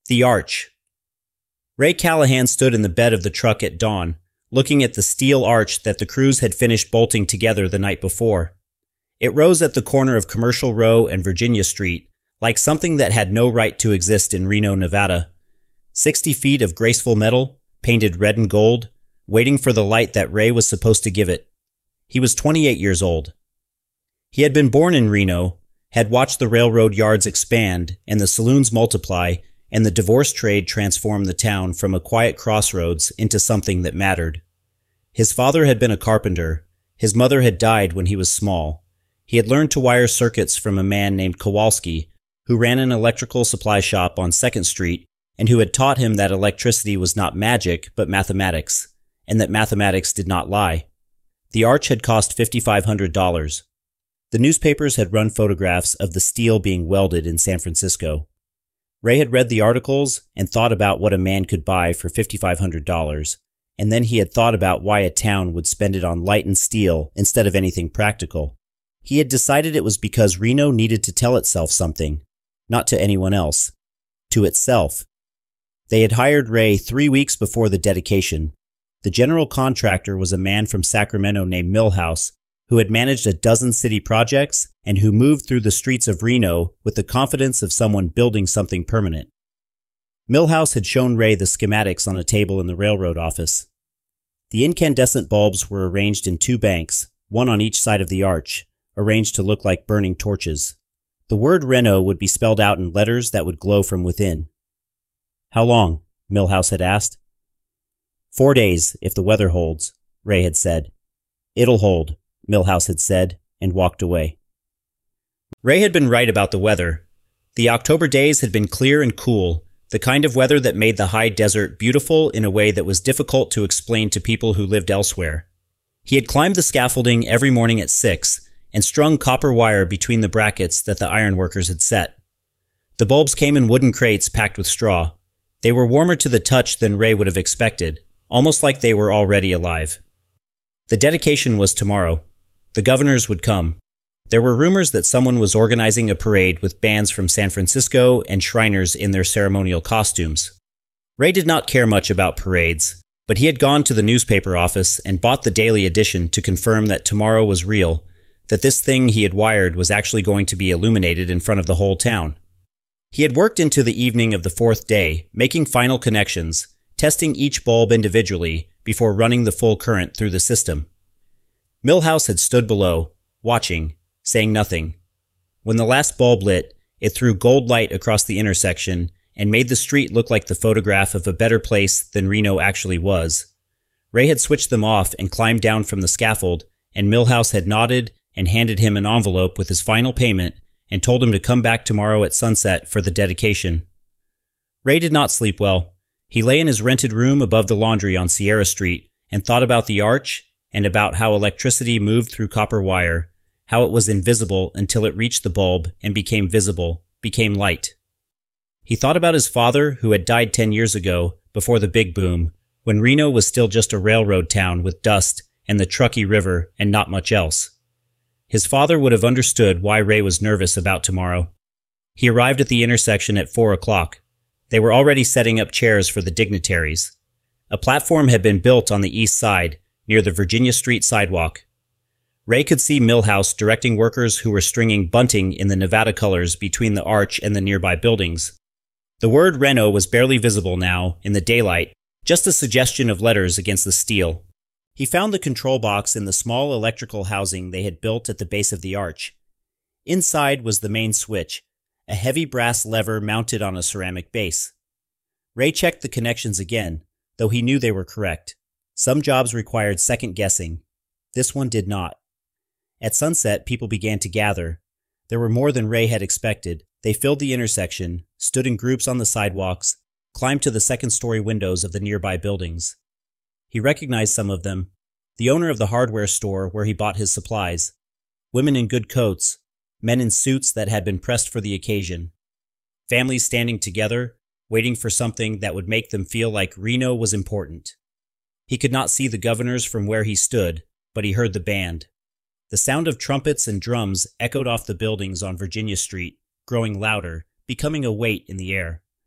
The Arch. Ray Callahan stood in the bed of the truck at dawn, looking at the steel arch that the crews had finished bolting together the night before. It rose at the corner of Commercial Row and Virginia Street, like something that had no right to exist in Reno, Nevada. 60 feet of graceful metal, painted red and gold, waiting for the light that Ray was supposed to give it. He was 28 years old. He had been born in Reno, had watched the railroad yards expand and the saloons multiply, and the divorce trade transformed the town from a quiet crossroads into something that mattered. His father had been a carpenter. His mother had died when he was small. He had learned to wire circuits from a man named Kowalski, who ran an electrical supply shop on 2nd Street and who had taught him that electricity was not magic but mathematics, and that mathematics did not lie. The arch had cost $5,500. The newspapers had run photographs of the steel being welded in San Francisco. Ray had read the articles and thought about what a man could buy for $5,500, and then he had thought about why a town would spend it on light and steel instead of anything practical. He had decided it was because Reno needed to tell itself something, not to anyone else, to itself. They had hired Ray 3 weeks before the dedication. The general contractor was a man from Sacramento named Millhouse, who had managed a dozen city projects and who moved through the streets of Reno with the confidence of someone building something permanent. Millhouse had shown Ray the schematics on a table in the railroad office. The incandescent bulbs were arranged in 2 banks, one on each side of the arch, arranged to look like burning torches. The word Reno would be spelled out in letters that would glow from within. "How long?" Millhouse had asked. 4 days, if the weather holds, Ray had said. "It'll hold," Millhouse had said, and walked away. Ray had been right about the weather. The October days had been clear and cool, the kind of weather that made the high desert beautiful in a way that was difficult to explain to people who lived elsewhere. He had climbed the scaffolding every morning at 6 and strung copper wire between the brackets that the ironworkers had set. The bulbs came in wooden crates packed with straw. They were warmer to the touch than Ray would have expected, almost like they were already alive. The dedication was tomorrow. The governors would come. There were rumors that someone was organizing a parade with bands from San Francisco and Shriners in their ceremonial costumes. Ray did not care much about parades, but he had gone to the newspaper office and bought the daily edition to confirm that tomorrow was real, that this thing he had wired was actually going to be illuminated in front of the whole town. He had worked into the evening of the 4th day, making final connections, testing each bulb individually before running the full current through the system. Millhouse had stood below, watching, saying nothing. When the last bulb lit, it threw gold light across the intersection and made the street look like the photograph of a better place than Reno actually was. Ray had switched them off and climbed down from the scaffold, and Millhouse had nodded and handed him an envelope with his final payment and told him to come back tomorrow at sunset for the dedication. Ray did not sleep well. He lay in his rented room above the laundry on Sierra Street and thought about the arch and about how electricity moved through copper wire, how it was invisible until it reached the bulb and became visible, became light. He thought about his father, who had died 10 years ago, before the big boom, when Reno was still just a railroad town with dust and the Truckee River and not much else. His father would have understood why Ray was nervous about tomorrow. He arrived at the intersection at 4 o'clock. They were already setting up chairs for the dignitaries. A platform had been built on the east side, near the Virginia Street sidewalk. Ray could see Millhouse directing workers who were stringing bunting in the Nevada colors between the arch and the nearby buildings. The word Reno was barely visible now, in the daylight, just a suggestion of letters against the steel. He found the control box in the small electrical housing they had built at the base of the arch. Inside was the main switch, a heavy brass lever mounted on a ceramic base. Ray checked the connections again, though he knew they were correct. Some jobs required second guessing. This one did not. At sunset, people began to gather. There were more than Ray had expected. They filled the intersection, stood in groups on the sidewalks, climbed to the second-story windows of the nearby buildings. He recognized some of them. The owner of the hardware store where he bought his supplies. Women in good coats, men in suits that had been pressed for the occasion. Families standing together, waiting for something that would make them feel like Reno was important. He could not see the governors from where he stood, but he heard the band. The sound of trumpets and drums echoed off the buildings on Virginia Street, growing louder, becoming a weight in the air.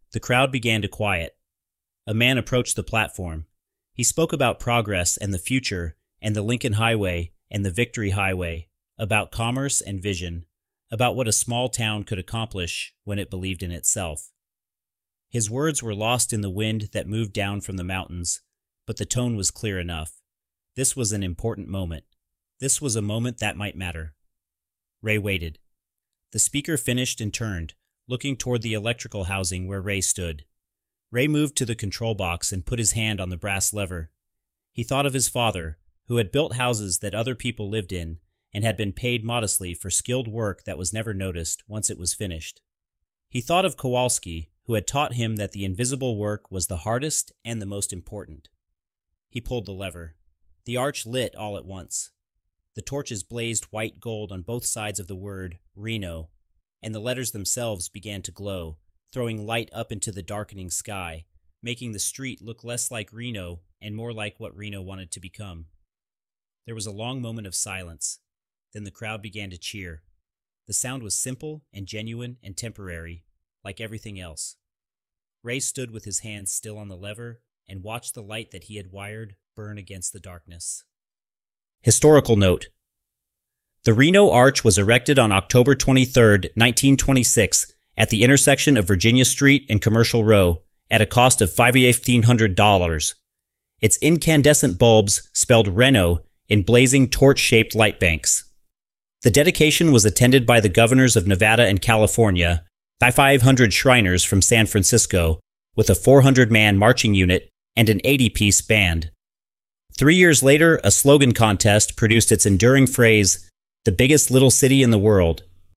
The crowd began to quiet. A man approached the platform. He spoke about progress and the future, and the Lincoln Highway and the Victory Highway, about commerce and vision, about what a small town could accomplish when it believed in itself. His words were lost in the wind that moved down from the mountains, but the tone was clear enough. This was an important moment. This was a moment that might matter. Ray waited. The speaker finished and turned, looking toward the electrical housing where Ray stood. Ray moved to the control box and put his hand on the brass lever. He thought of his father, who had built houses that other people lived in and had been paid modestly for skilled work that was never noticed once it was finished. He thought of Kowalski, who had taught him that the invisible work was the hardest and the most important. He pulled the lever. The arch lit all at once. The torches blazed white gold on both sides of the word Reno, and the letters themselves began to glow, throwing light up into the darkening sky, making the street look less like Reno and more like what Reno wanted to become. There was a long moment of silence. Then the crowd began to cheer. The sound was simple and genuine and temporary, like everything else. Ray stood with his hands still on the lever and watched the light that he had wired burn against the darkness. Historical note: the Reno Arch was erected on October 23, 1926, at the intersection of Virginia Street and Commercial Row, at a cost of $5,100. Its incandescent bulbs spelled Reno in blazing torch-shaped light banks. The dedication was attended by the governors of Nevada and California, 500 Shriners from San Francisco, with a 400-man marching unit and an 80-piece band. 3 years later, a slogan contest produced its enduring phrase, "The biggest little city in the world,"